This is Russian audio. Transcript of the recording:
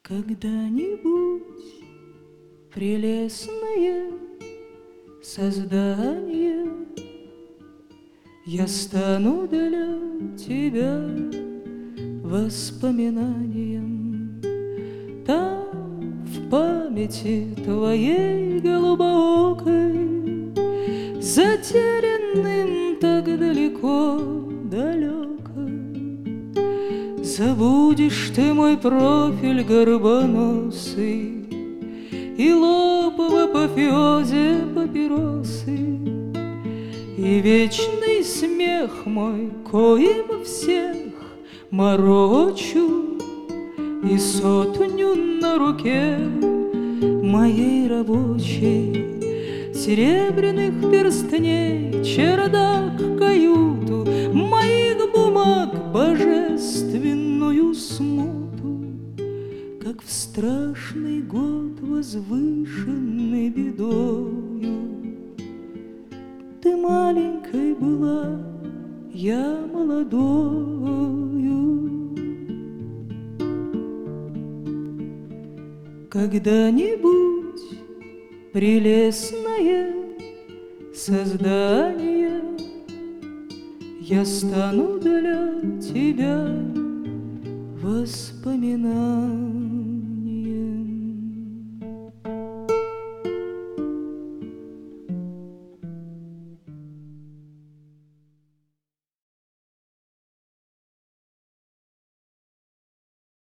Когда-нибудь прелестное создание я стану для тебя воспоминанием. Там в памяти твоей голубоокой, затерянным так далеко, забудешь ты мой профиль горбоносый и лоб в апофеозе папиросы, и вечный смех мой, коим всех морочу, и сотню на руке моей рабочей серебряных перстней, чердак, каюту, моих бумаг божественную смуту, как в страшный год, возвышенный бедою. Ты маленькой была, я молодою. Когда-нибудь прелестное создание я стану для тебя воспоминанием.